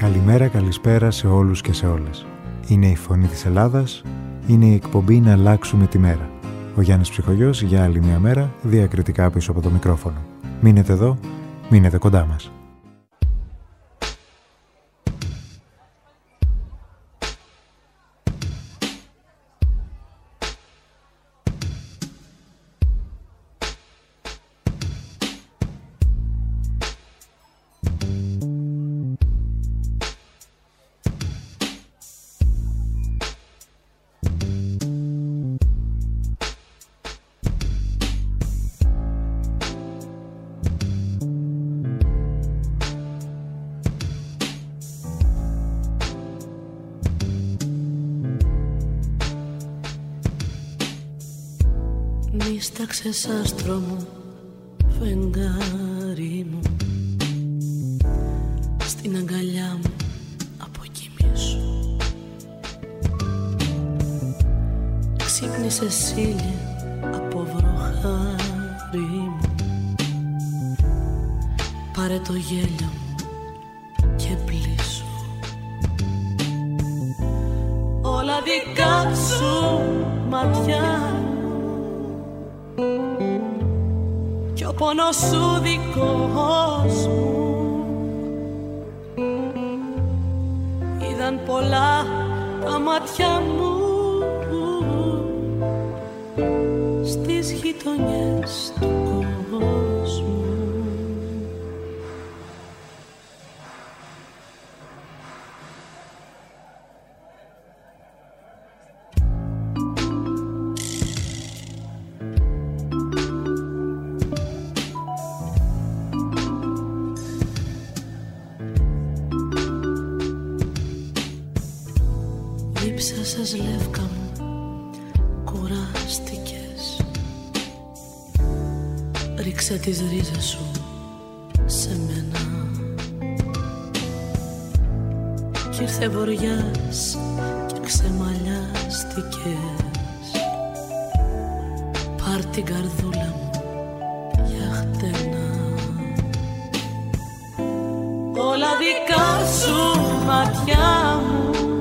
Καλημέρα, καλησπέρα σε όλους και σε όλες. Είναι η Φωνή της Ελλάδας, είναι η εκπομπή «Να αλλάξουμε τη μέρα». Ο Γιάννης Ψυχογιός για άλλη μια μέρα, διακριτικά πίσω από το μικρόφωνο. Μείνετε εδώ, μείνετε κοντά μας. Νίσταξες άστρο μου, φεγγάρι μου, στην αγκαλιά μου αποκοιμήσου. Ξύπνησες ήλια από βροχάρι μου, πάρε το γέλιο μου και πλήσου. Όλα δικά σου ματιά κι ο πόνος σου δικός μου. Είδαν πολλά τα μάτια μου στις γειτονιές του κόσμου. Δίψασες λεύκα μου, κουράστηκες. Ρίξε τις ρίζες σου σε μένα κι ήρθε βοριάς και ξεμαλιάστηκες. Πάρ' την καρδούλα μου για χτένα. Όλα δικά σου ματιά μου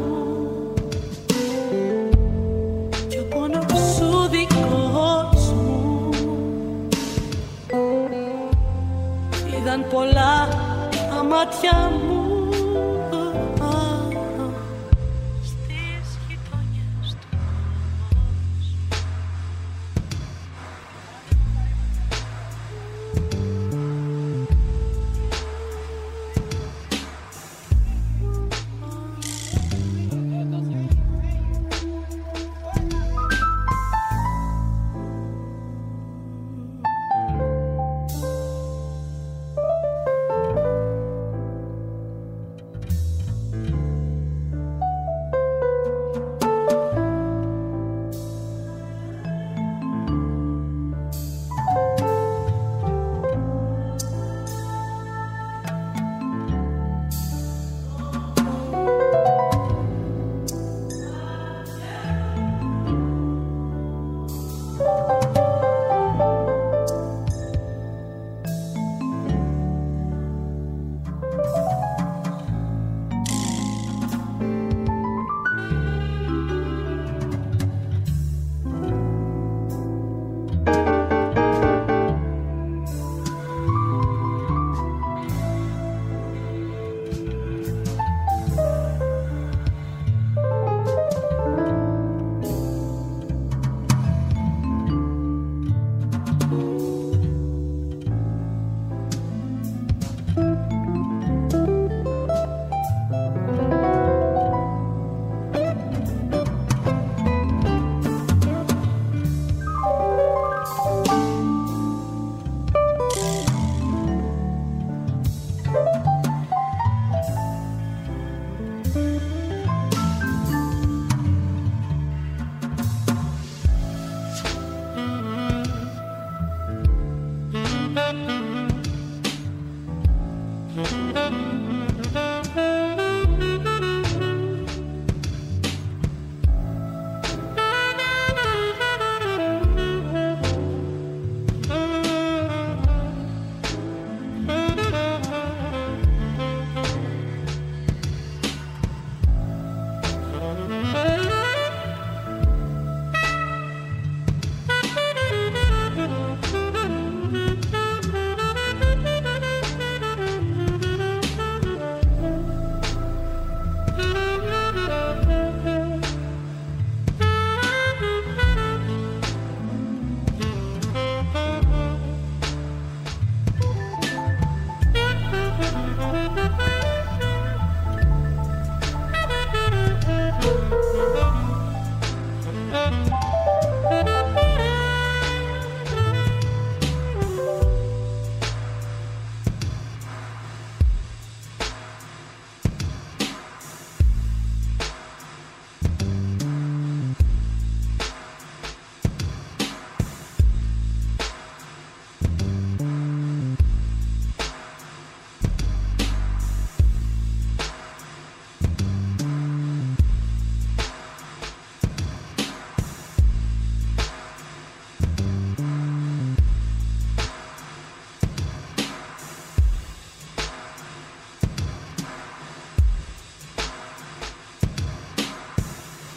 πολλά τα μάτια μου στις γειτονιές του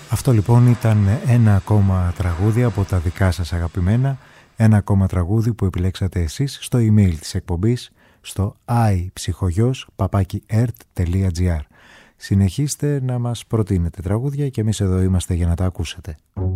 Αυτό λοιπόν ήταν ένα ακόμα τραγούδι από τα δικά σας αγαπημένα, ένα ακόμα τραγούδι που επιλέξατε εσείς στο email της εκπομπής, στο iPsychogos@ert.gr. Συνεχίστε να μας προτείνετε τραγούδια και εμείς εδώ είμαστε για να τα ακούσετε.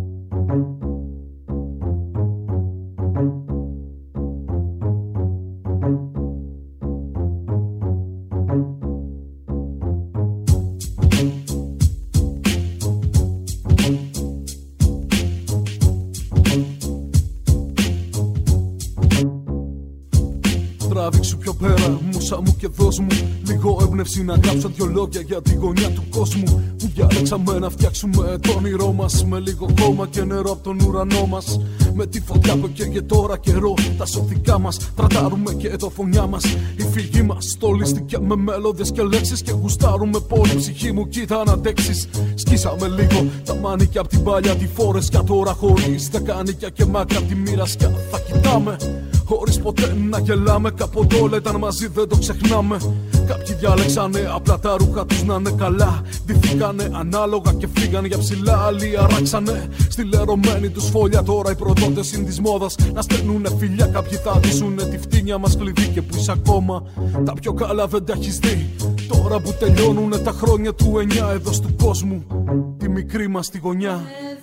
Τράβηξου πιο πέρα, μουσα μου και δώσ' μου λίγο έμπνευση να γράψω δυο λόγια για τη γωνιά του κόσμου που διάλεξαμε να φτιάξουμε το όνειρό μας, με λίγο χώμα και νερό από τον ουρανό μας. Με τη φωτιά που καίγε τώρα καιρό, τα σωθικά μας τραντάρουμε και το φωνιά μας. Η φυγή μας στολίστηκε με μέλωδες και λέξεις και γουστάρουμε πολύ. Ψυχή μου κοίτα να αντέξεις. Σκίσαμε λίγο τα μάνικια απ' την παλιά τη φόρεσια, τώρα χωρίς τα κάνικια και μάκια απ' τη μοίρασια θα κοιτάμε. Χωρίς ποτέ να γελάμε, κάποτε όλα ήταν μαζί, δεν το ξεχνάμε. Κάποιοι διάλεξανε απλά τα ρούχα τους να είναι καλά. Ντυθήκανε ανάλογα και φύγανε για ψηλά. Άλλοι αράξανε στη λερωμένη τους φωλιά. Τώρα οι προδότες είναι της μόδας να στέλνουνε φιλιά. Κάποιοι θα ντύσουνε τη φτύνια μας κλειδί. Και που είσαι ακόμα τα πιο καλά δεν τα έχεις δει. Τώρα που τελειώνουνε τα χρόνια του 9 εδώ του κόσμου, τη μικρή μας τη γωνιά.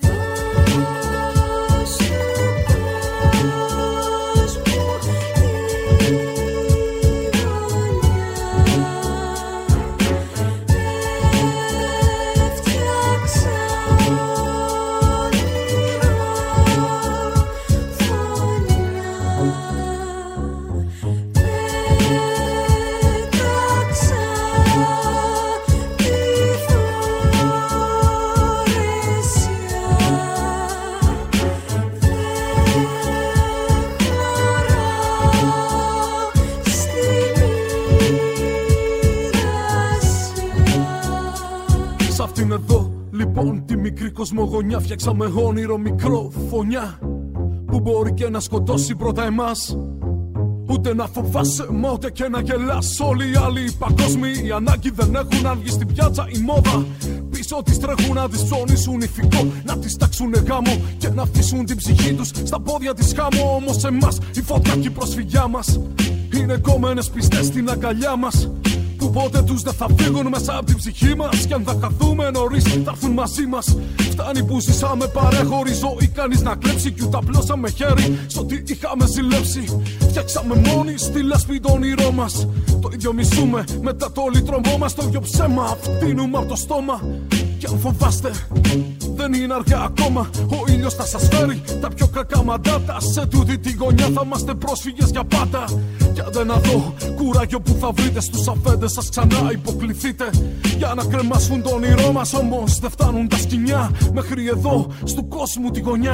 Εδώ λοιπόν τη μικρή κοσμογονιά φτιάξαμε όνειρο μικρό φωνιά που μπορεί και να σκοτώσει πρώτα εμάς. Ούτε να φοβάσαι, μα ούτε και να γελάς. Όλοι οι άλλοι παγκόσμιοι ανάγκη δεν έχουν αν βγει στην πιάτσα η μόδα. Πίσω τις τρέχουν να τις ψωνίσουν ηφικό, να τις τάξουνε γάμο και να αφήσουν την ψυχή τους στα πόδια της χάμω. Όμως εμάς η φωτιά και η προσφυγιά μας είναι κόμενες πιστές στην αγκαλιά μας, που ποτέ τους δεν θα φύγουν μέσα από την ψυχή μας. Κι αν θα χαθούμε νωρίς θα έρθουν μαζί μας. Φτάνει που ζήσαμε παρέχωρη ζωή, κανείς να κλέψει κι ούτε απλώσαμε χέρι σ' ό,τι είχαμε ζηλέψει. Φτιάξαμε μόνοι στη λάσπη το όνειρό μας. Το ίδιο μισούμε μετά το λιτρωμό μας. Το ίδιο ψέμα φτύνουμε από το στόμα. Κι αν φοβάστε δεν είναι αργά ακόμα. Ο ήλιος θα σας φέρει τα πιο κακά μαντάτα. Σε τούτη τη γωνιά θα είμαστε πρόσφυγες για πάντα. Κι αν δεν δω κουράγιο που θα βρείτε στους αφέντες σας ξανά υποκληθείτε για να κρεμάσουν το όνειρό μας. Όμως δεν φτάνουν τα σκοινιά μέχρι εδώ στου κόσμου τη γωνιά.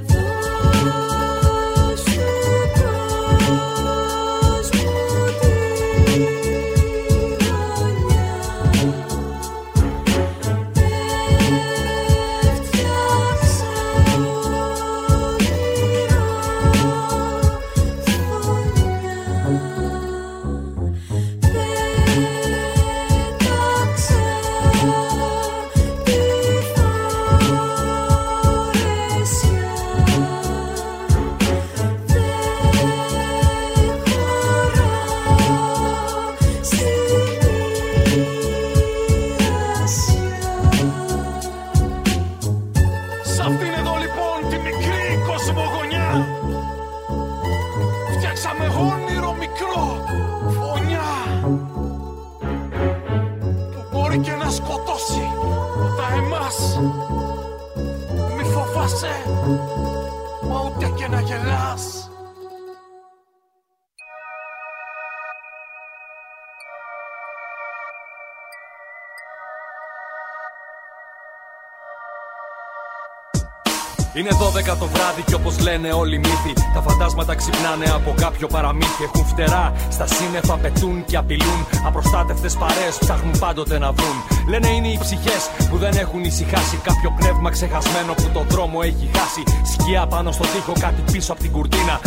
Είναι 12 το βράδυ και όπως λένε όλοι οι μύθοι, τα φαντάσματα ξυπνάνε από κάποιο παραμύθι. Έχουν φτερά, στα σύννεφα πετούν και απειλούν. Απροστάτευτες παρέες ψάχνουν πάντοτε να βρουν. Λένε είναι οι ψυχές που δεν έχουν ησυχάσει. Κάποιο πνεύμα ξεχασμένο που το δρόμο έχει χάσει. Σκιά πάνω στο τοίχο, κάτι πίσω από την κουρτίνα.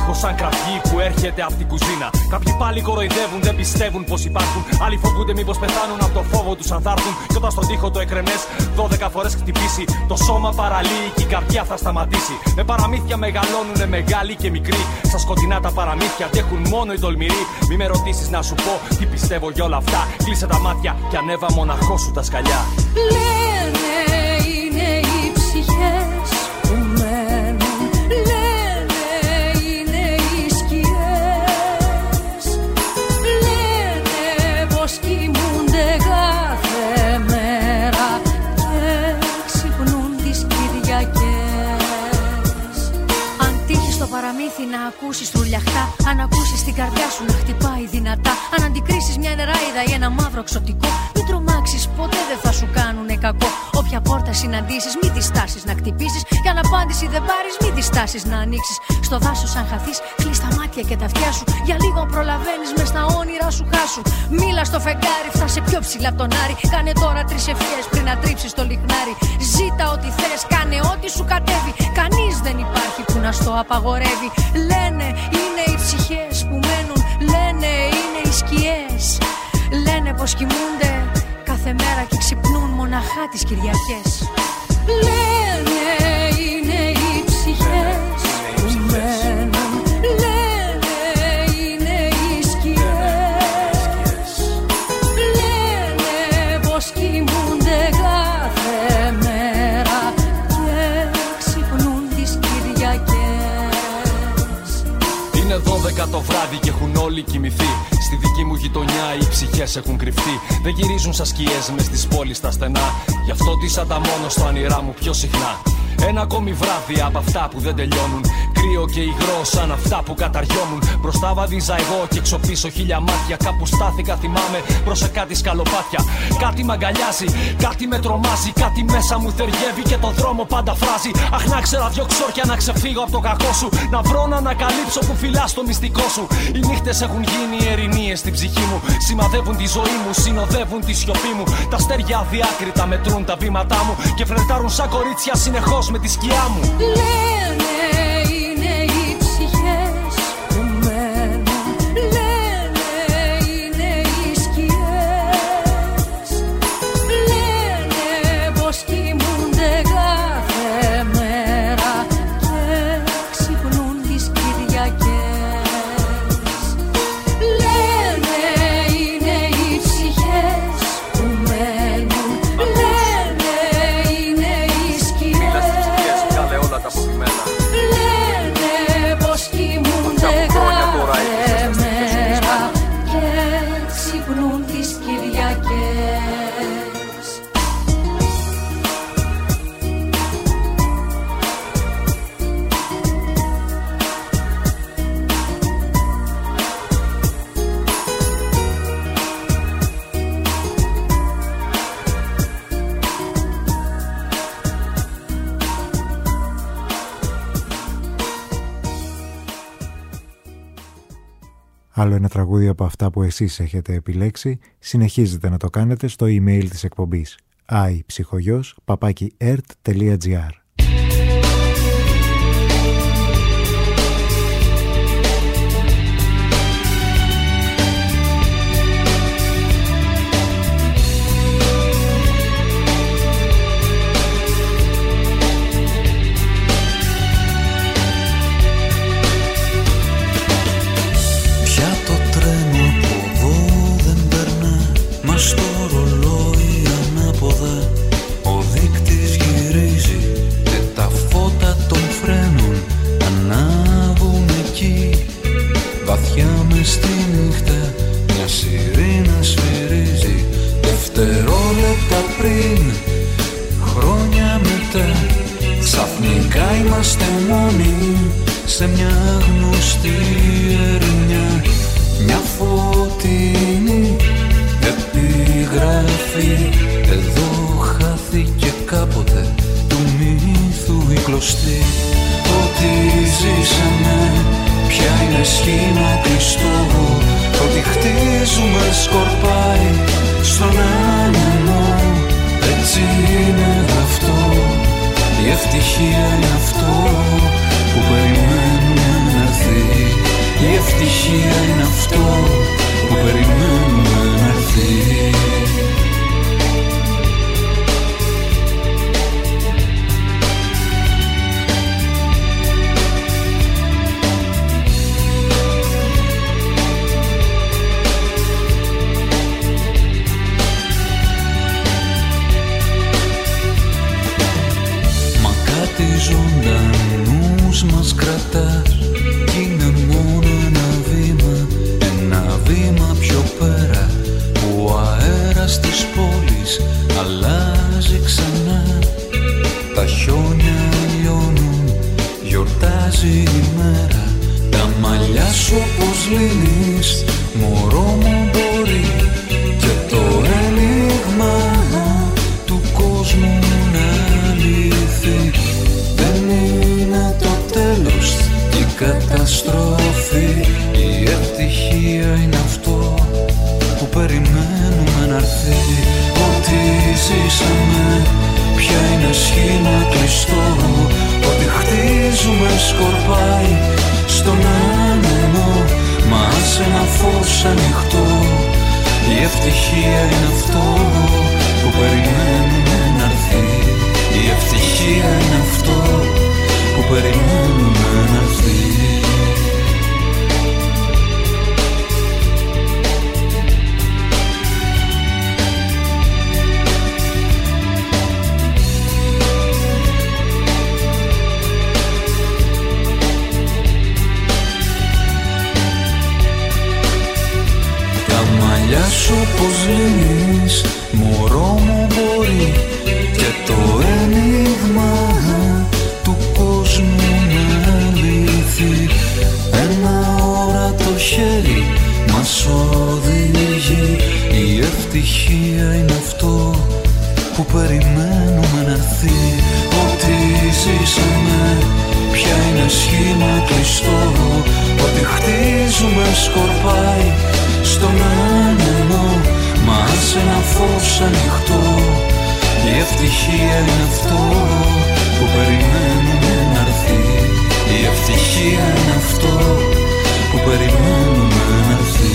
ήχος σαν κραυγή που έρχεται από την κουζίνα. Κάποιοι πάλι κοροϊδεύουν, δεν πιστεύουν πως υπάρχουν. Άλλοι φοβούνται μήπως πεθάνουν από το φόβο τους αν θα έρθουν. Κι όταν στον τοίχο το εκρεμές 12 φορές χτυπήσει, το σώμα παραλύει και η καρδιά θα σταματήσει. Με παραμύθια μεγαλώνουνε μεγάλοι και μικροί. Στα σκοτεινά τα παραμύθια αντέχουν μόνο οι τολμηροί. Μη με ρωτήσεις να σου πω τι πιστεύω για όλα αυτά. Κλείσε τα μάτια και ανέβα μοναχός σου τα σκαλιά. Λένε είναι οι ψυχές που μένουν. Λένε είναι οι σκιές. Λένε πως κοιμούνται κάθε μέρα και ξυπνούν τις Κυριακές. Αν τύχεις στο παραμύθι να ακούσεις τρουλιαχτά, αν ακούσεις την καρδιά σου να χτυπάει δυνατά, αν αντικρίσεις μια νεράιδα ή ένα μαύρο ξωτικό, μην τρομάξεις, ποτέ δεν θα σου κάνουνε κακό. Όποια πόρτα συναντήσεις, μην τη στάσεις να χτυπήσεις. Και αν απάντηση δεν πάρεις, μην τη στάσεις να ανοίξεις. Στο δάσος αν χαθείς, κλείς τα μάτια και τα αυτιά σου. Για λίγο προλαβαίνεις μες στα όνειρά σου χάσου. Μίλα στο φεγγάρι, φτάσε πιο ψηλά απ' τον Άρη. Κάνε τώρα 3 ευχές πριν να τρίψεις το λιχνάρι. Ζήτα ό,τι θες, κάνε ό,τι σου κατέβει. Κανείς δεν υπάρχει που να στο απαγορεύει. Λένε είναι οι ψυχές που μένουν. Λένε είναι οι σκιές. Λένε πως κοιμούνται κάθε μέρα και ξυπνούν μοναχά τις Κυριακές. Λένε είναι οι ψυχές που μένουν. Λένε είναι οι σκιές. Λένε πως κοιμούνται κάθε μέρα και ξυπνούν τις Κυριακές. Είναι 12 το βράδυ και έχουν όλοι κοιμηθεί. Στη δική μου γειτονιά οι ψυχές έχουν κρυφτεί. Δεν γυρίζουν σαν σκιές μες στις πόλεις τα στενά. Γι' αυτό τις ανταμώνω στο όνειρά μου πιο συχνά. Ένα ακόμη βράδυ από αυτά που δεν τελειώνουν. Κρύο και υγρό σαν αυτά που καταριόμουν. Μπροστά βαδίζα εγώ και έξω πίσω 1000 μάτια. Κάπου στάθηκα, θυμάμαι, προς κάτι σκαλοπάτια. Κάτι μ' αγκαλιάζει, κάτι με τρομάζει. Κάτι μέσα μου θεργεύει και το δρόμο πάντα φράζει. Αχ, να ξέρα 2 ξόρκια να ξεφύγω από το κακό σου. Να βρω να ανακαλύψω που φυλάς το μυστικό σου. Οι νύχτες έχουν γίνει ερηνίες στην ψυχή μου. Σημαδεύουν τη ζωή μου, συνοδεύουν τη σιωπή μου. Τα αστέρια αδιάκριτα μετρούν τα βήματά μου και φλερτάρουν σαν κορίτσια συνεχώς με τη σκιά μου. Λένε είναι οι ψυχές που μένουν. Λένε είναι οι σκιές. Λένε πως κοιμούνται κάθε μέρα και ξυπνούν τις Κυριακές. Λένε είναι οι ψυχές που μένουν. Λένε είναι οι σκιές. Λένε πως κοιμούνται κάθε μέρα και ξυπνούν τις Κυριακές. Άλλο ένα τραγούδι από αυτά που εσείς έχετε επιλέξει, συνεχίζετε να το κάνετε στο email της εκπομπής aiψυχογιός@ert.gr. Στο ρολόι ανάποδα ο δείκτης γυρίζει και τα φώτα των φρένων ανάβουν εκεί. Βαθιά μες στη νύχτα μια σιρήνα σφυρίζει. Δευτερόλεπτα πριν, χρόνια μετά, ξαφνικά είμαστε μόνοι σε μια γνωστή ερημιά. Μια φωτεινή επιγραφή, εδώ χάθηκε κάποτε του μύθου η κλωστή. Ό,τι ζήσαμε πια είναι σχήμα κλειστό. Ό,τι χτίζουμε σκορπάει στον άνεμο. Έτσι είναι αυτό, η ευτυχία είναι αυτό που περιμένουμε να έρθει. ζωντανούς μας κρατά. Κι είναι μόνο ένα βήμα πιο πέρα, που ο αέρας της πόλης αλλάζει ξανά. Τα χιόνια λιώνουν, γιορτάζει η μέρα. Τα μαλλιά σου όπως λύνεις, μωρό μου μπορεί. Και το ένιγμα του κόσμου να λυθεί. Δεν είναι το τέλος, η καταστροφή. Η ευτυχία είναι αυτό που περιμένουμε να έρθει. Ό,τι ζήσαμε πια είναι σχήμα κλειστό. Ό,τι χτίζουμε σκορπάει στον άνεμο. Μα σε ένα φως ανοιχτό. Η ευτυχία είναι αυτό που περιμένουμε να έρθει. Η ευτυχία είναι αυτό που περιμένουμε να έρθει. Σου πως λύνεις, μωρό μου μπορεί. Και το ένιγμα του κόσμου να λυθεί. Ένα όρατο χέρι μας οδηγεί. Η ευτυχία είναι αυτό που περιμένουμε να έρθει. Ό,τι ζήσαμε πια είναι σχήμα κλειστό. Ό,τι χτίζουμε σκορπάει στον άνεμο. Μα σε ένα φως ανοιχτό. Η ευτυχία είναι αυτό που περιμένουμε να έρθει. Η ευτυχία είναι αυτό που περιμένουμε να έρθει.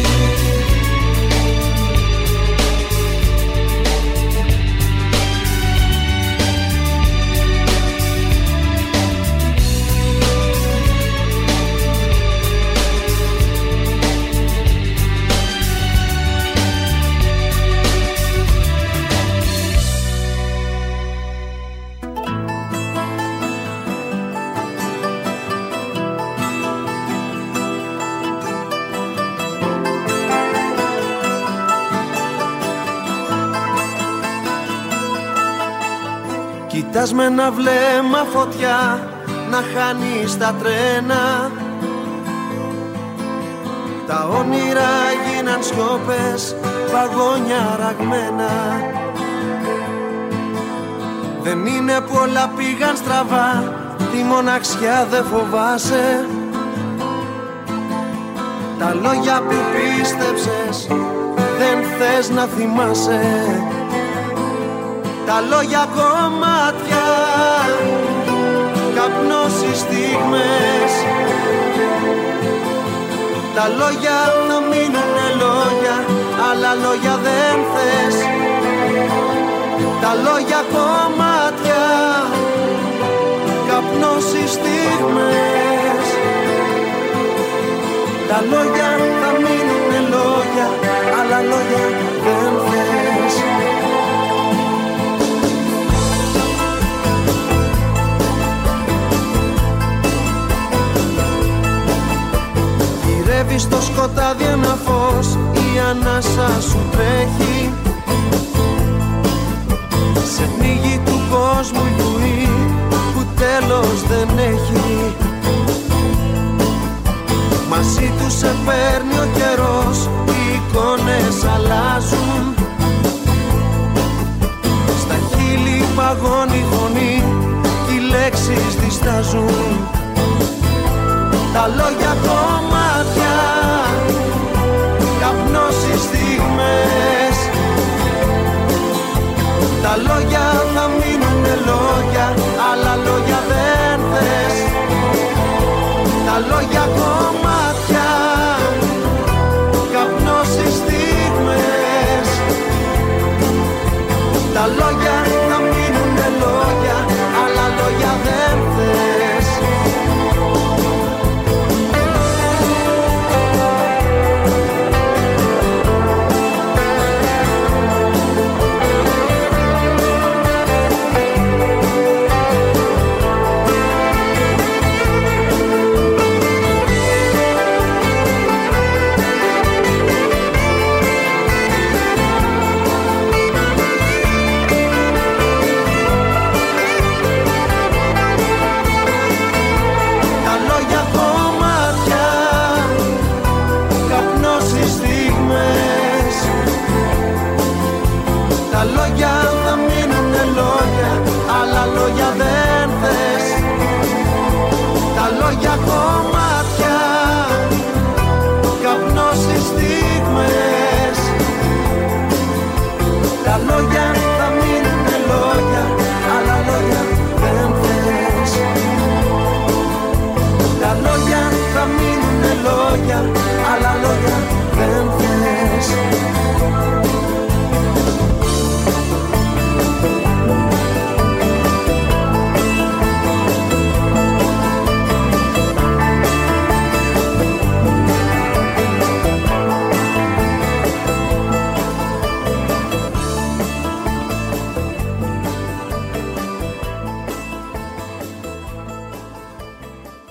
Κοιτάς με ένα βλέμμα φωτιά να χάνεις τα τρένα. Τα όνειρα γίναν σιώπες, βαγόνια ραγμένα. Δεν είναι που όλα πήγαν στραβά, τη μοναξιά δεν φοβάσαι. Τα λόγια που πίστεψες δεν θες να θυμάσαι. Τα λόγια κομμάτια, καπνός οι στιγμές. Τα λόγια θα μείνουνε λόγια, άλλα λόγια δεν θες. Τα λόγια κομμάτια, καπνός οι στιγμές. Τα λόγια θα μείνουνε λόγια, άλλα λόγια δεν θες. Γυρεύει στο σκοτάδι ένα φως, η ανάσα σου τρέχει. Σε πνίγει του κόσμου η βουή που τέλος δεν έχει. Μαζί του σε παίρνει ο καιρός, οι εικόνες αλλάζουν. Στα χείλη παγώνει η φωνή κι οι λέξεις διστάζουν. Τα λόγια κομμάτια, καπνός οι στιγμές. Τα λόγια θα μείνουνε λόγια, άλλα λόγια δεν θες. Τα λόγια κομμάτια, καπνός οι στιγμές. Τα λόγια θα μείνουνε λόγια, άλλα λόγια δεν θες.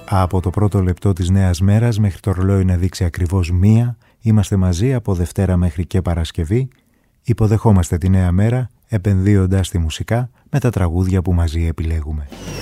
Από το πρώτο λεπτό της νέας μέρας μέχρι το ρολόι να δείξει ακριβώς 1, είμαστε μαζί από Δευτέρα μέχρι και Παρασκευή. Υποδεχόμαστε τη νέα μέρα επενδύοντας τη μουσικά με τα τραγούδια που μαζί επιλέγουμε.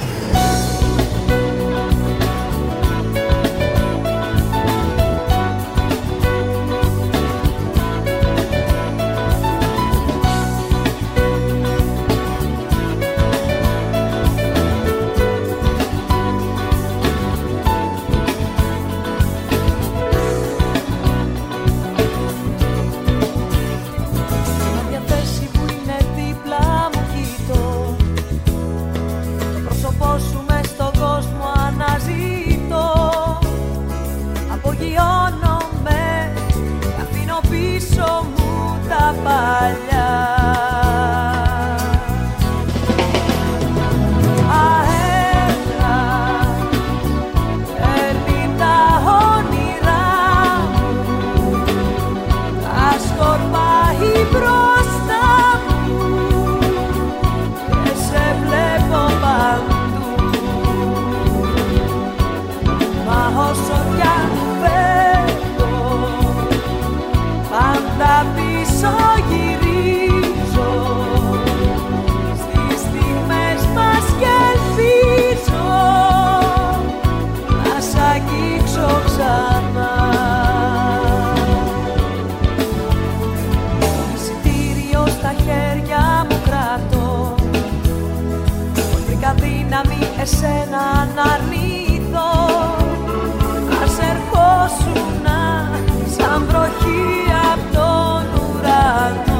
Εσένα να αρνηθώ, ας ερχόσουνα σαν βροχή απ' τον ουρανό.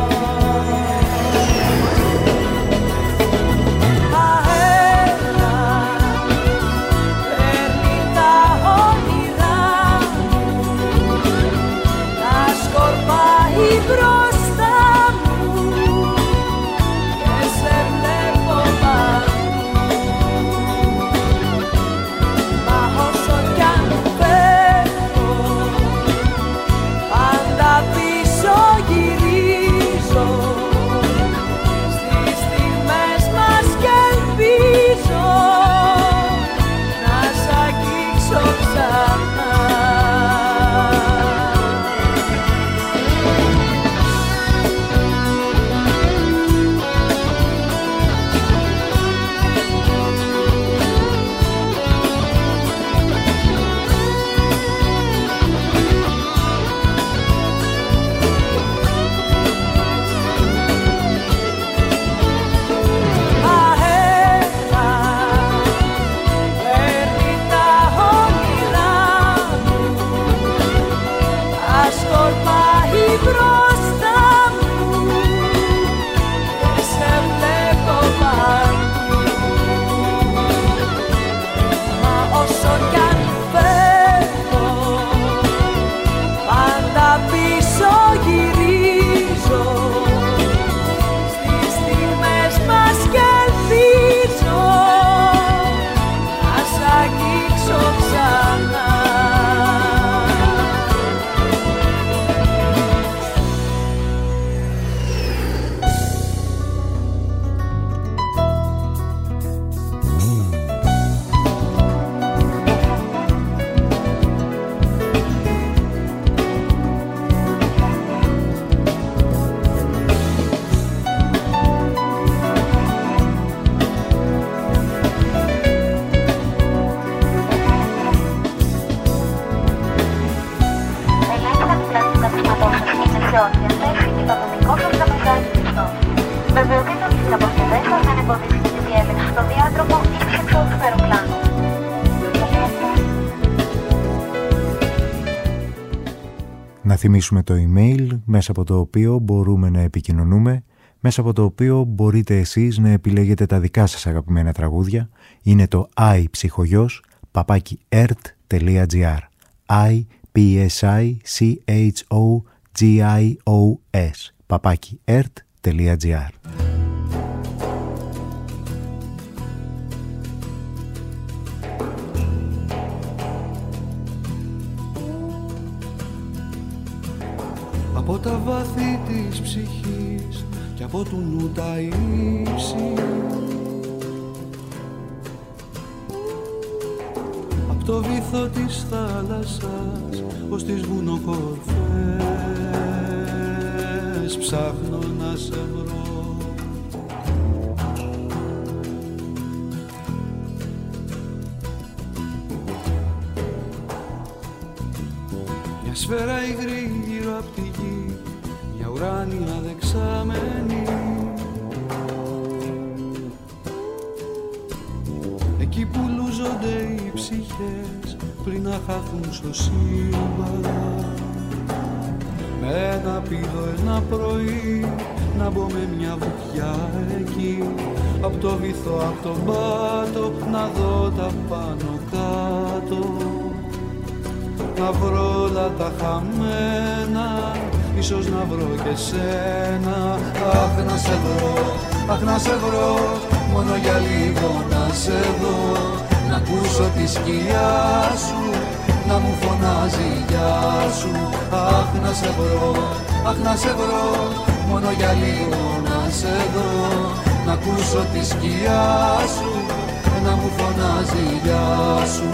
Αέρα παίρνει τα όνειρά μου, τα σκορπάει μπροστά μου και σε βλέπω παντού. Να θυμίσουμε το email μέσα από το οποίο μπορούμε να επικοινωνούμε, μέσα από το οποίο μπορείτε εσείς να επιλέγετε τα δικά σας αγαπημένα τραγούδια. Είναι το ipsychogos@ert.gr ipsychogos@ert.gr. Από τα βάθη της ψυχής και από του νου τα ύψη το βυθό της θάλασσας ως τις βουνοκορφές ψάχνω να σε βρω. Μια σφαίρα υγρή γύρω απ' τη γη, μια ουράνια δεξάμενη, εκεί που λούζονται οι ψυχές πριν να χαθούν στο σύμπαν. Με ένα πήδο ένα πρωί να μπω με μια βουτιά εκεί, απ' το βυθό, απ' τον πάτο να δω τα πάνω κάτω, να βρω όλα τα χαμένα, ίσως να βρω και σένα. Αχ να σε βρω, αχ να σε βρω, μόνο για λίγο να σε δω, να ακούσω τη σκιά σου να μου φωνάζει γεια σου. Αχ να σε βρω, αχ να σε βρω, μόνο για λίγο να σε δω, να ακούσω τη σκιά σου να μου φωνάζει γεια σου.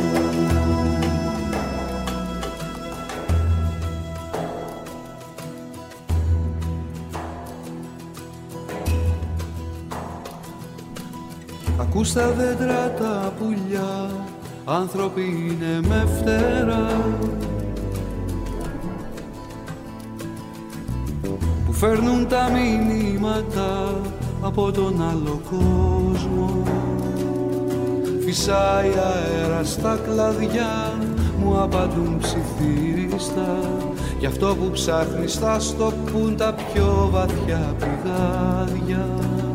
Ακούς τα δέντρα τα πουλιά, άνθρωποι είναι με φτερά, που φέρνουν τα μηνύματα από τον άλλο κόσμο. Φυσάει αέρα στα κλαδιά, μου απαντούν ψιθύριστα, γι' αυτό που ψάχνεις θα στο πουν τα πιο βαθιά πηγάδια.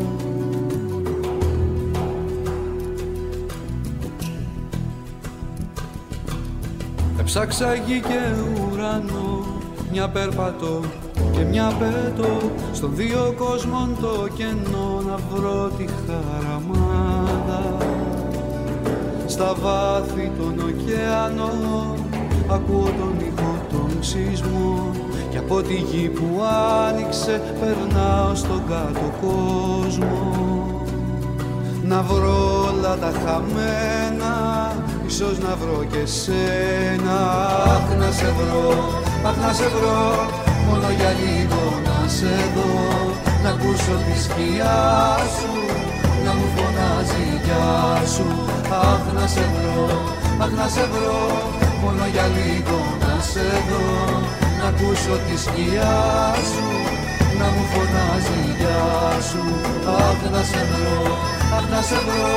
Ψάξα γη και ουρανό, μια περπατώ και μια πέτω, στον δύο κόσμων το κενό να βρω τη χαραμάδα. Στα βάθη των ωκεανών ακούω τον ήχο των σεισμών, και από τη γη που άνοιξε περνάω στον κάτω κόσμο. Να βρω όλα τα χαμένα, ίσως να βρω και σένα. Αχ να σε βρω, αχ να σε βρω, μόνο για λίγο να σε δω, να ακούσω τη σκιά σου να μου φωνάζει γεια σου. Αχ να σε βρω, αχ να σε βρω, μόνο για λίγο να σε δω, να ακούσω τη σκιά σου να μου φωνάζει γεια σου. Αχ να σε βρω, αχ να σε βρω,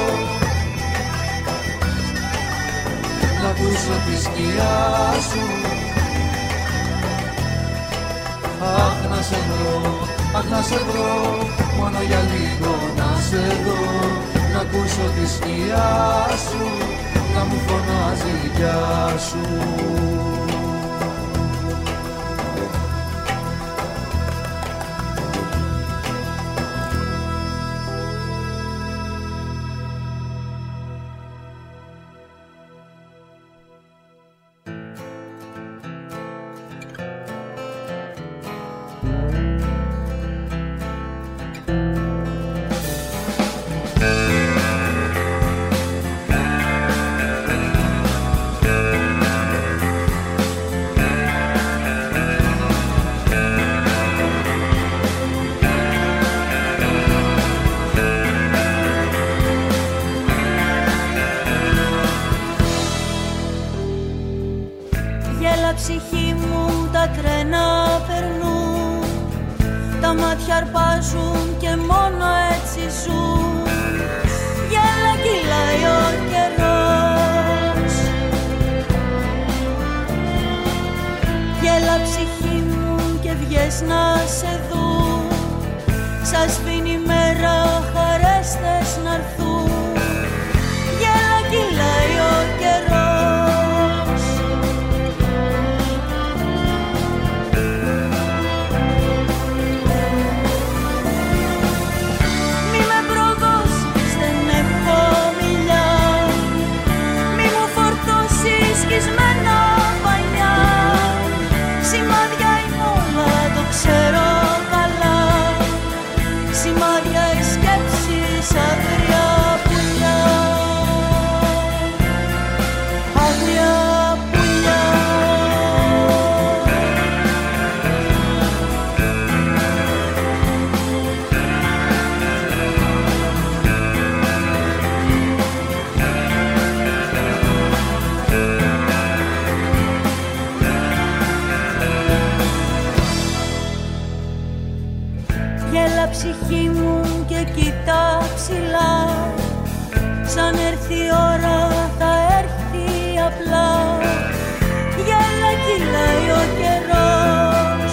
να ακούσω τη σκιά σου. Αχ να σε βρω, αχ να σε βρω, μόνο για λίγο να σε δω, να ακούσω τη σκιά σου να μου φωνάζει γεια σου. Ψυχή μου τα τρένα περνούν, τα μάτια αρπάζουν και μόνο έτσι ζουν. Γέλα κυλάει ο καιρός, γέλα ψυχή μου και βγες να σε δουν. Σας σβήνει η μέρα, χαρές θες να έρθουν. Γέλα κυλάει ο καιρός, σκισμένα πανιά. Σημάδια είναι όλα, το ξέρω καλά. Σημάδια οι σκέψεις, αγριά πουλιά. Αγριά έρθει η ώρα, θα έρθει απλά. Γέλα κυλάει ο καιρός.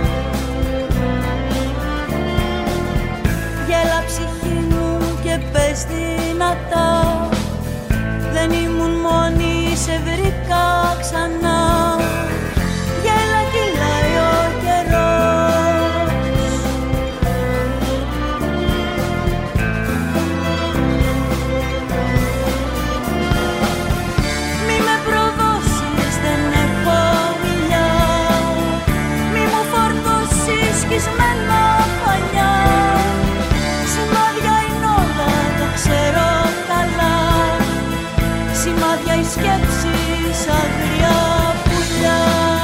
Γέλα ψυχή μου και πες δυνατά. Δεν ήμουν μόνη, σε βρήκα ξανά. Γέλα κυλάει ο καιρός. Μη με προδώσεις, δεν έχω μιλιά. Μη μου φορτώσεις σκισμένα πανιά. Σημάδια είναι όλα, το ξέρω καλά. Σημάδια οι σκέψεις, αγριά πουλιά.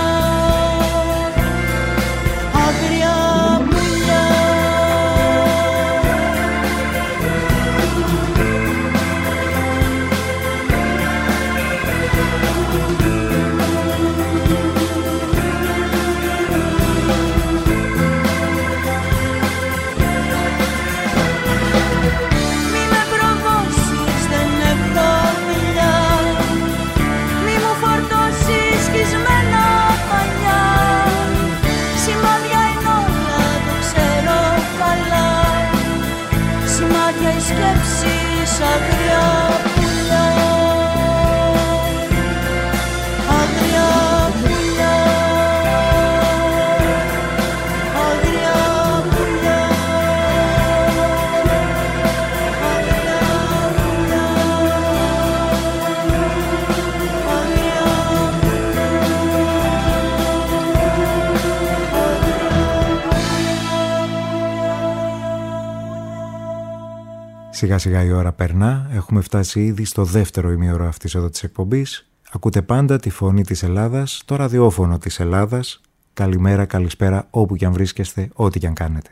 Αγριά πουλιά. Μη με προδώσεις, δεν έχω φιλιά. Μη μου φορτώσεις σκισμένα πανιά. Σημάδια είναι όλα, το ξέρω καλά. Σημάδια οι σκέψεις, αγριά πουλιά. Αγριά πουλιά. Αγριά πουλιά. Σιγά σιγά η ώρα περνά, έχουμε φτάσει ήδη στο δεύτερο ημίωρο αυτής εδώ της εκπομπής. Ακούτε πάντα τη φωνή της Ελλάδας, το ραδιόφωνο της Ελλάδας. Καλημέρα, καλησπέρα, όπου κι αν βρίσκεστε, ό,τι κι αν κάνετε.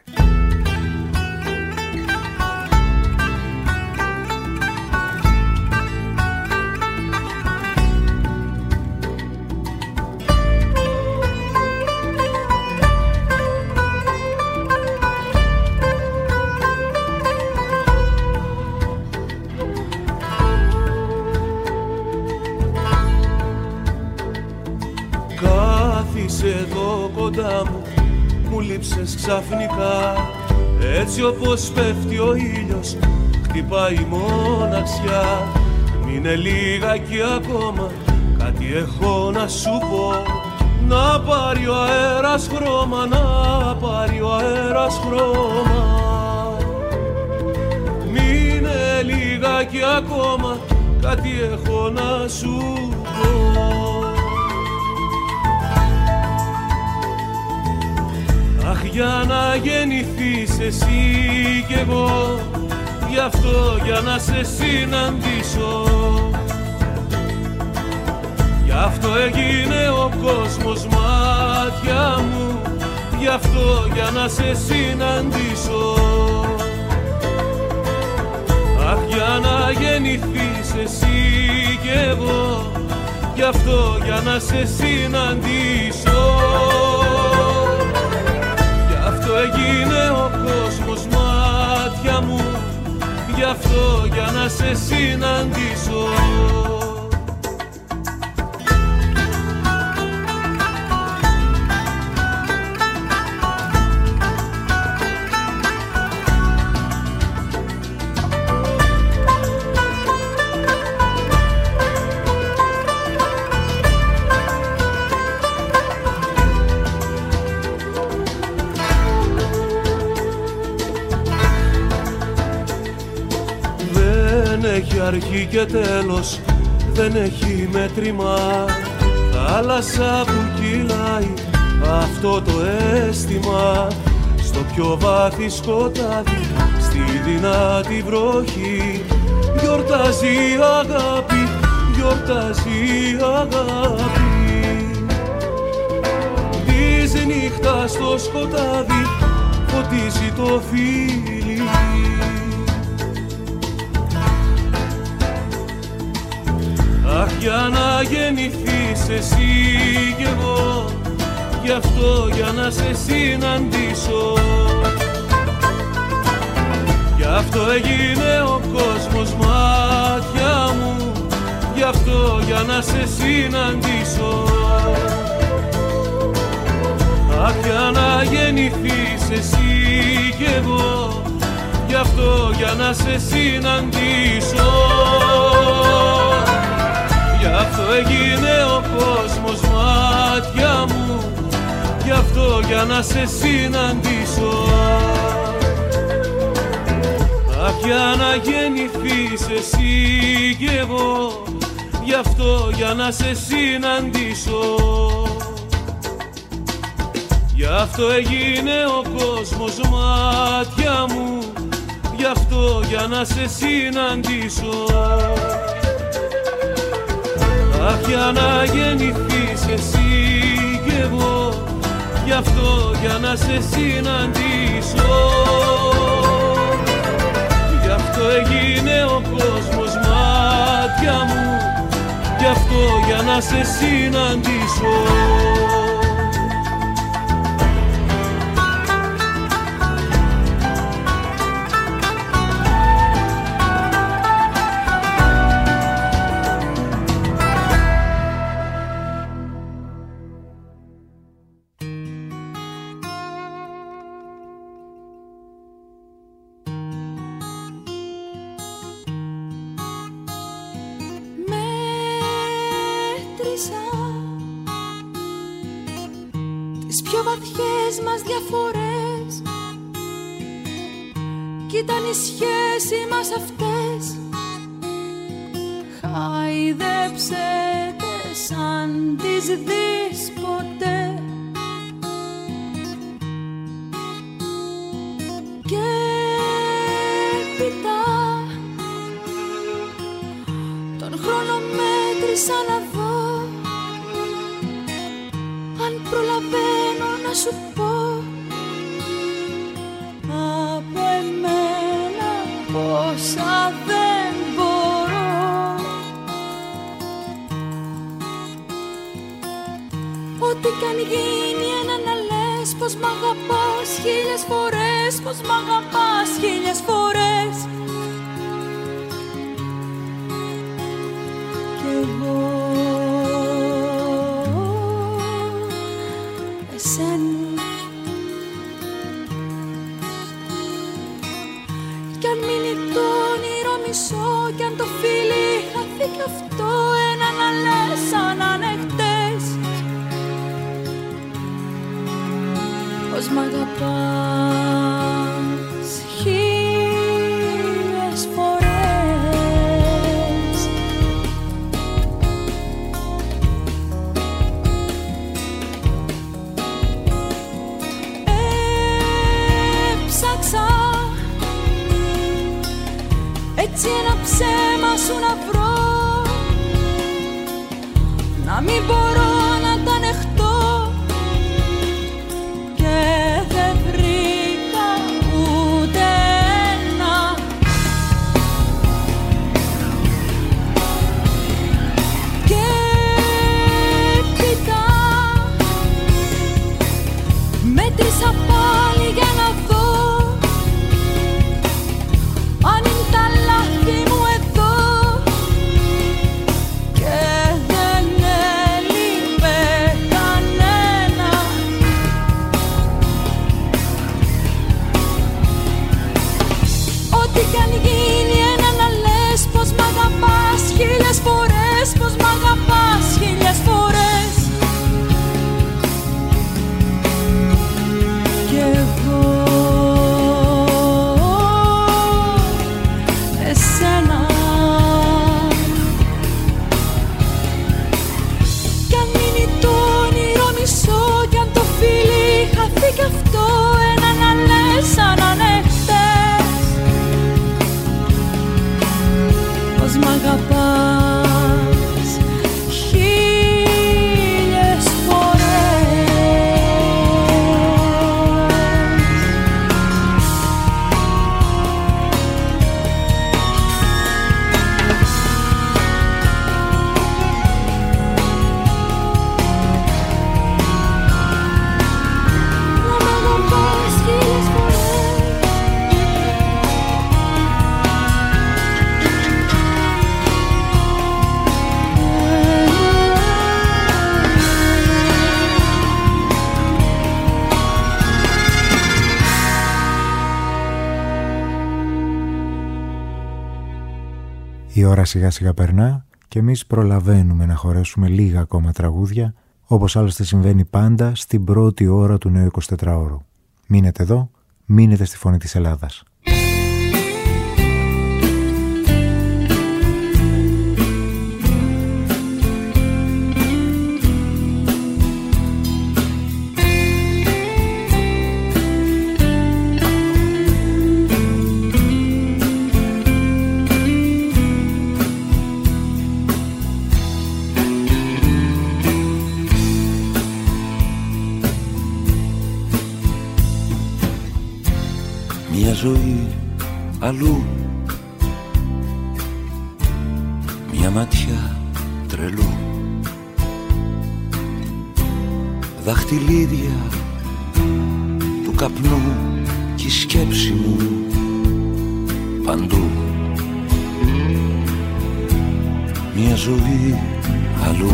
Εδώ κοντά μου, μου λείψες ξαφνικά. Έτσι όπως πέφτει ο ήλιος, χτυπάει η μοναξιά. Μείνε λίγακι ακόμα, κάτι έχω να σου πω. Να πάρει ο αέρας χρώμα, να πάρει ο αέρας χρώμα. Μείνε λίγακι ακόμα, κάτι έχω να σου πω. Αχ, για να γεννηθείς εσύ κι εγώ, γι' αυτό για να σε συναντήσω. Γι' αυτό έγινε ο κόσμος μάτια μου, γι' αυτό για να σε συναντήσω. Αχ, για να γεννηθείς εσύ κι εγώ, γι' αυτό για να σε συναντήσω. Γι' αυτό έγινε ο κόσμος μάτια μου, γι' αυτό για να σε συναντήσω. Αρχή και τέλος, δεν έχει μέτρημα. Θάλασσα που κυλάει αυτό το αίσθημα. Στο πιο βάθη σκοτάδι, στη δυνατή βροχή, γιορτάζει η αγάπη, γιορτάζει η αγάπη. Της νύχτας στο σκοτάδι φωτίζει το φίλι. Αχ, για να γεννηθείς εσύ κι εγώ, γι' αυτό για να σε συναντήσω. Γι' αυτό έγινε ο κόσμος μάτια μου, γι' αυτό για να σε συναντήσω. Αχ, για να γεννηθείς εσύ κι εγώ, γι' αυτό για να σε συναντήσω. Γι' αυτό έγινε ο κόσμος μάτια μου, γι' αυτό για να σε συναντήσω. Αχ, για να γεννηθείς εσύ κι εγώ, γι' αυτό για να σε συναντήσω. Γι' αυτό έγινε ο κόσμος μάτια μου, γι' αυτό για να σε συναντήσω. Αχ, για να γεννηθείς εσύ κι εγώ, γι' αυτό για να σε συναντήσω. Γι' αυτό έγινε ο κόσμος μάτια μου, γι' αυτό για να σε συναντήσω. Τις πιο βαθιές μας διαφορές κι ήταν η σχέση μας αυτές. Χάιδεψε τες αν τις δεις ποτέ. Και έπειτα τον χρόνο μέτρησα να δω αν προλαβαίνω να σου πω από εμένα πόσα δεν μπορώ. Ό,τι κι αν γίνει ένα να λες πως μ' αγαπάς χίλιες φορές, πως μ' αγαπάς χίλιες φορές. Κι εγώ κι αν μείνει το όνειρο μισό, κι αν το φίλι χαθεί κι αυτό, ένα να λες σαν ανεχτές πως μ' αγαπάς χίλιες φορές. Έψαξα έτσι ένα ψέμα σου να βρω, να μην μπορώ να τα ανεχτώ, και δεν βρήκα ούτε ένα. Και έπειτα μέτρησα πάλι για να δω αν είναι τα λάθη μου εδώ, και δεν έλειπε κανένα. Ό,τι κι αν γίνει ένα να λες πως μ' αγαπάς χίλιες φορές, πως μ' αγαπάς χίλιες φορές. Κι εγώ εσένα. Κι αν μείνει το όνειρο μισό, κι αν το φίλι χαθεί κι αυτό, ένα να λες σαν ανεχτές Η ώρα σιγά σιγά περνά και εμείς προλαβαίνουμε να χωρέσουμε λίγα ακόμα τραγούδια, όπως άλλωστε συμβαίνει πάντα στην πρώτη ώρα του νέου 24ωρου. Μείνετε εδώ, μείνετε στη Φωνή της Ελλάδας. Μια ζωή αλλού, μια ματιά τρελού, δαχτυλίδια του καπνού κι η σκέψη μου παντού. Μια ζωή αλλού,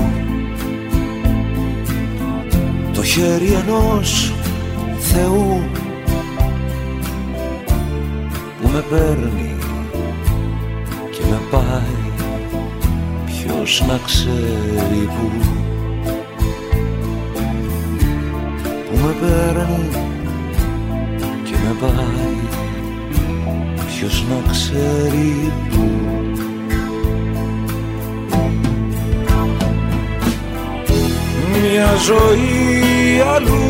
το χέρι ενός Θεού που με παίρνει και με πάει, ποιος να ξέρει που. Που με παίρνει και με πάει, ποιος να ξέρει που. Μια ζωή αλλού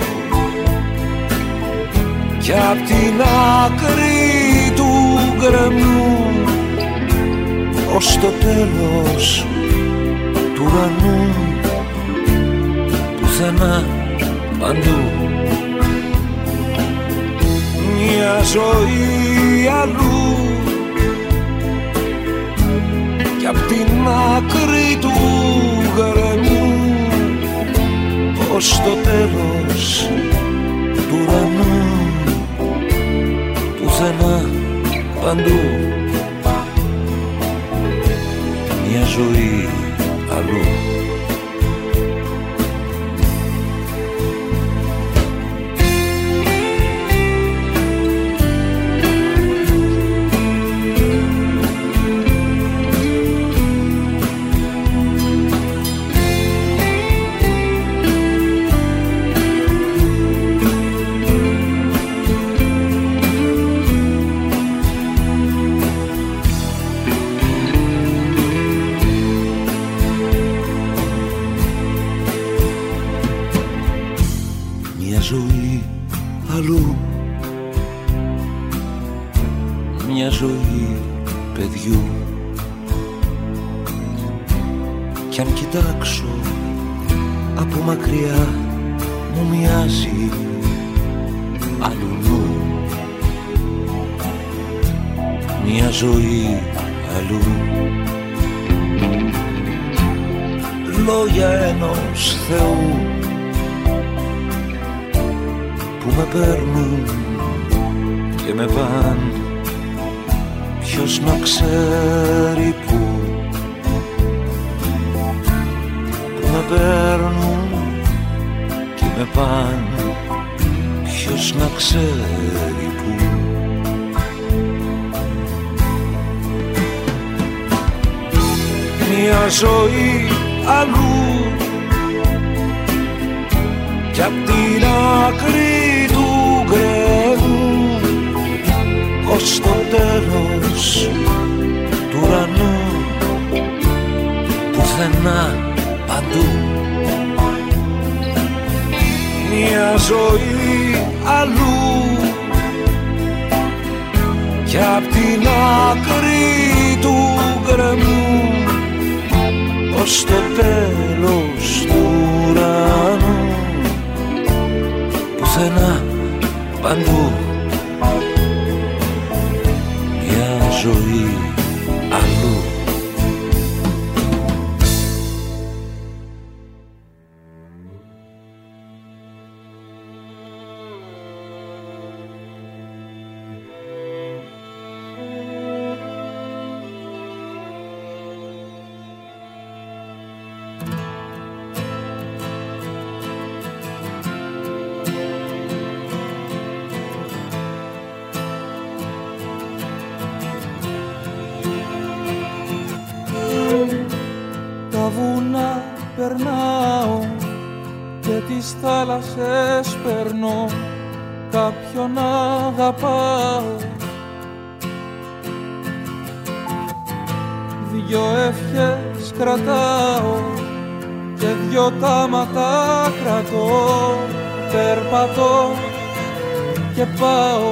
κι απ' την άκρη του γκρεμού ως το τέλος του ουρανού, πουθενά παντού. Μια ζωή αλλού κι απ' την άκρη του γκρεμού ως το τέλος του ουρανού, πουθενά παντού. Μια ζωή αλλού. Μια ζωή παιδιού κι αν κοιτάξω από μακριά μου μοιάζει αλλού. Μια ζωή αλλού, λόγια ενός Θεού που με παίρνουν και με παν, ποιος να ξέρει που. Που με παίρνουν και με παν, ποιος να ξέρει που. Μια ζωή αλλού κι απ' την άκρη του γκρεμού ως το τέλος του ουρανού, πουθενά παντού. Μια ζωή αλλού κι απ' την άκρη του γκρεμού ως το τέλος του ουρανού, πουθενά παντού. Μια ζωή αλλού. τις θάλασσες περνώ, κάποιον αγαπάω. Δυο ευχές κρατάω και δυο κάματα κρατώ. Περπατώ και πάω.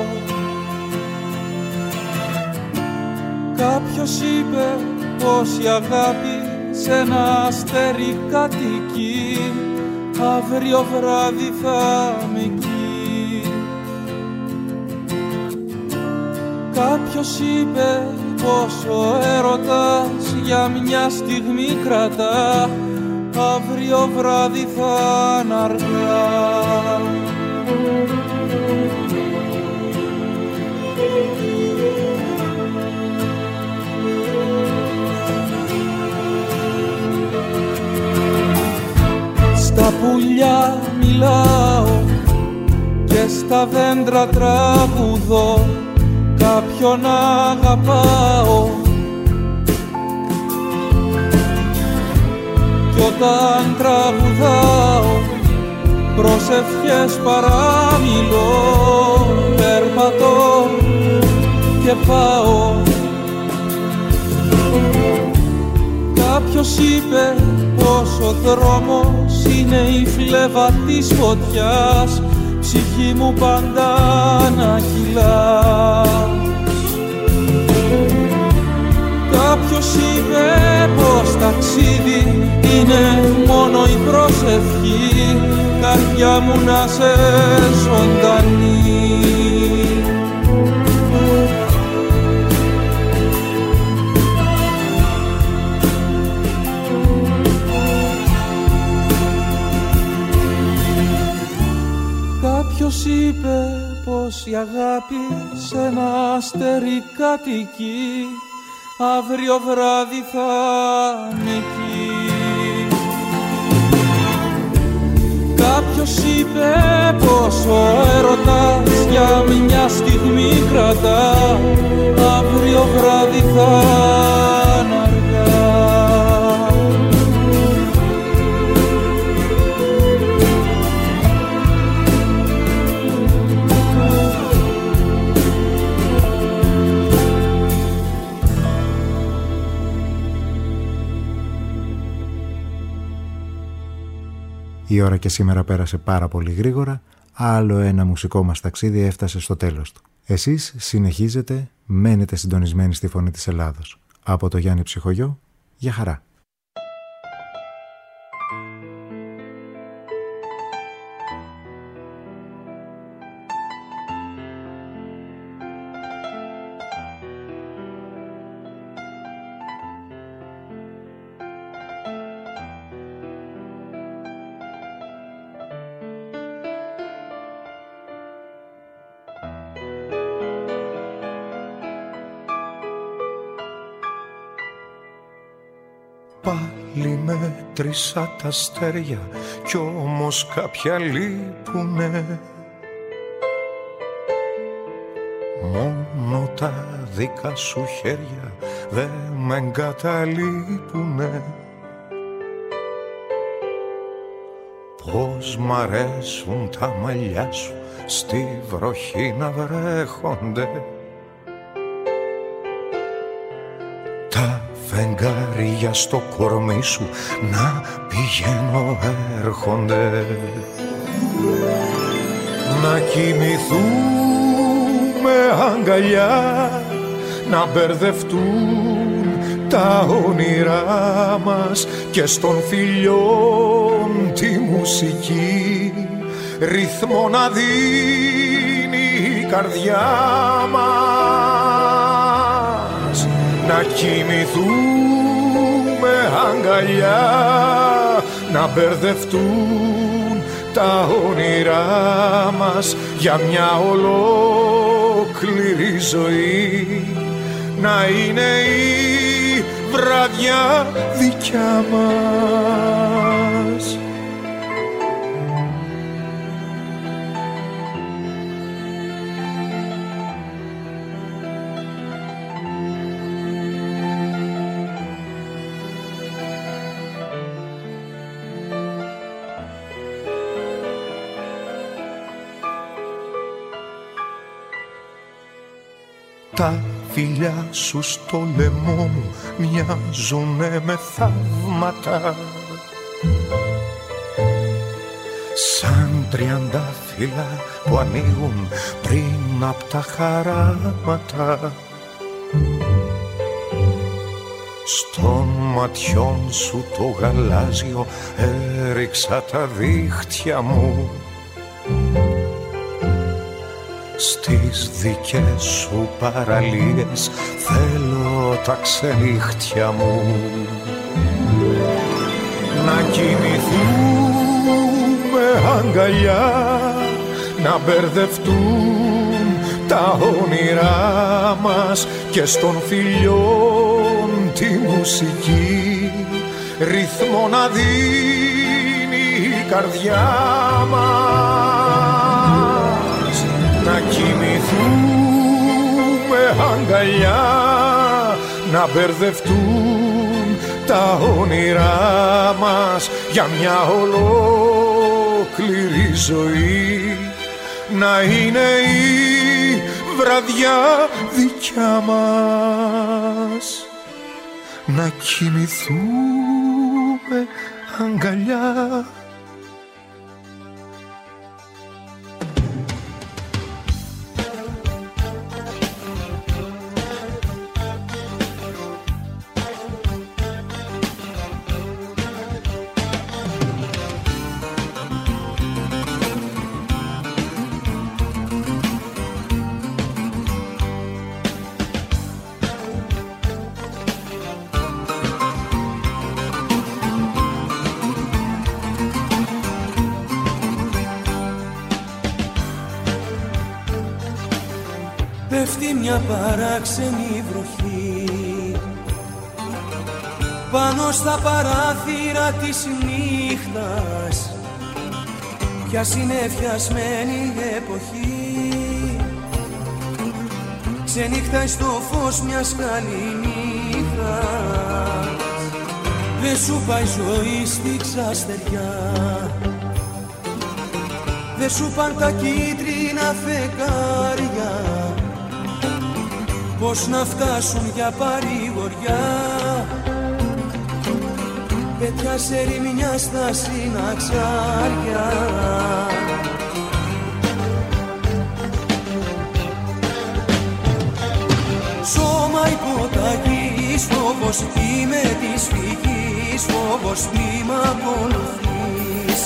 Κάποιος είπε πως η αγάπη σε ένα αστέρι κατοικεί, αύριο βράδυ θα είμαι εκεί. Κάποιος είπε πως ο έρωτας για μια στιγμή κρατά, αύριο βράδυ θα είναι αργά. Στα πουλιά μιλάω και στα δέντρα τραγουδώ, κάποιον αγαπάω. Κι όταν τραγουδάω προσευχές παραμιλώ, περπατώ και πάω. Κάποιος είπε πως ο δρόμος είναι η φλέβα της φωτιάς, ψυχή μου πάντα να κυλάς. Κάποιος είπε πως ταξίδι είναι μόνο η προσευχή, καρδιά μου να σε ζωντανή. Κάποιος είπε πως η αγάπη σε ένα αστέρι κατοικεί, αύριο βράδυ θα είναι εκεί. Κάποιος είπε πως ο έρωτας για μια στιγμή κρατά, αύριο βράδυ θα είναι αργά. Η ώρα και σήμερα πέρασε πάρα πολύ γρήγορα, άλλο ένα μουσικό μας ταξίδι έφτασε στο τέλος του. Εσείς συνεχίζετε, μένετε συντονισμένοι στη Φωνή της Ελλάδος. Από το Γιάννη Ψυχογειό, για χαρά. Πάλι μέτρησα τα αστέρια κι όμως κάποια λείπουνε. Μόνο τα δικά σου χέρια δεν με εγκαταλείπουνε. Πώς μ' αρέσουν τα μαλλιά σου στη βροχή να βρέχονται. Τα φεγγάρια στο κορμί σου να πηγαίνω έρχονται. Να κοιμηθούμε αγκαλιά, να μπερδευτούν τα όνειρά μας και στον φιλιών τη μουσική ρυθμό να δίνει η καρδιά μας. Να κοιμηθούμε αγκαλιά, να μπερδευτούν τα όνειρά μας για μια ολόκληρη ζωή, να είναι η βραδιά δικιά μας. Τα φιλιά σου στο λαιμό μου μοιάζουνε με θαύματα, σαν τριαντάφυλλα που ανοίγουν πριν απ' τα χαράματα. Στον ματιών σου το γαλάζιο έριξα τα δίχτυα μου, στις δικές σου παραλίες θέλω τα ξενύχτια μου. Να κοιμηθούμε αγκαλιά, να μπερδευτούν τα όνειρά μας και στον φιλιών τη μουσική ρυθμό να δίνει η καρδιά μας. Να κοιμηθούμε αγκαλιά, να μπερδευτούν τα όνειρά μας για μια ολόκληρη ζωή, να είναι η βραδιά δικιά μας. Να κοιμηθούμε αγκαλιά. Πέφτει μια παράξενη βροχή πάνω στα παράθυρα της νύχτας, πια συνεφιασμένη εποχή. Ξενύχταει στο φως μιας καληνύχτας, δεν σου πάει ζωή στη ξαστεριά, δεν σου παν τα κίτρινα φεγγάρια, πώς να φτάσουν για παρηγοριά. Πέτια σε ρημιά στα συναξάρια, σώμα υποταγής φόβος, είμαι της φυγής φόβος, μη μ' ακολουθείς.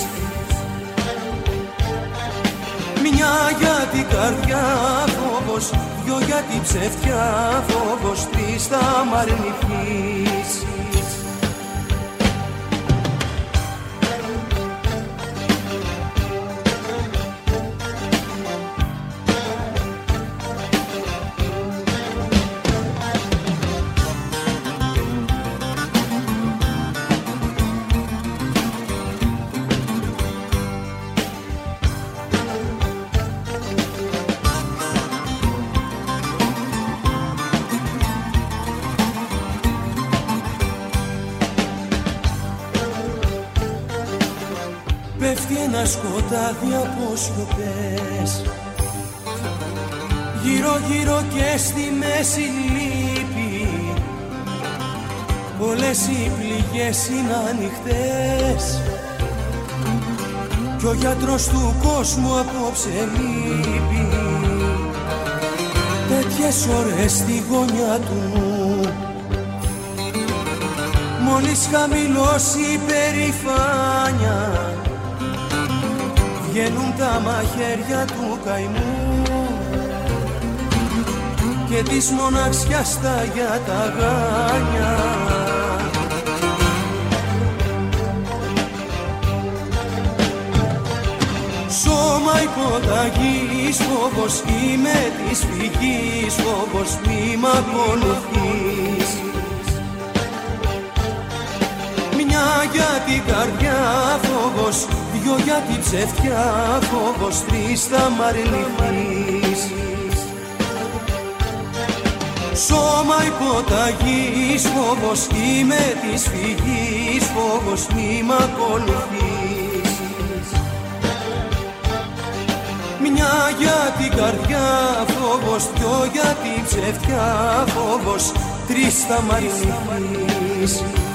Μια για την καρδιά φόβος, δυο για την ψευτιά φόβος, τρεις θα μ' αρνηθείς. Σκοτάδι από σιωπές, γύρω γύρω και στη μέση λύπη, όλες οι πληγές είναι ανοιχτές κι ο γιατρός του κόσμου απόψε λείπει. Τέτοιες ώρες στη γωνιά του νου, μόλις χαμηλώσει η περηφάνια, βγαίνουν τα μαχαίρια του καημού και της μοναξιάς τα για τα γάνια. Σώμα υποταγής φόβος, είμαι της φυγής φόβος, μη μ' ακολουθείς. Μια για την καρδιά φόβος, δυο για την ψευτιά φόβος, τρεις θα μ' αρνηθείς. Σώμα υποταγής φόβος, είμαι της φυγής φόβος, μη μ' ακολουθείς. Μια για την καρδιά φόβος, δυο για την ψευτιά φόβος, τρεις θα μ' αρνηθείς.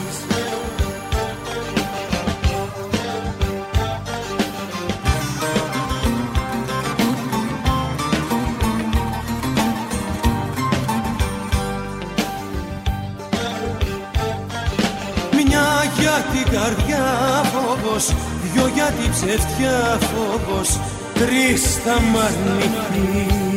Μια για την καρδιά φόβος, δυο για την ψευτιά φόβος, τρεις θα μ' αρνηθείς.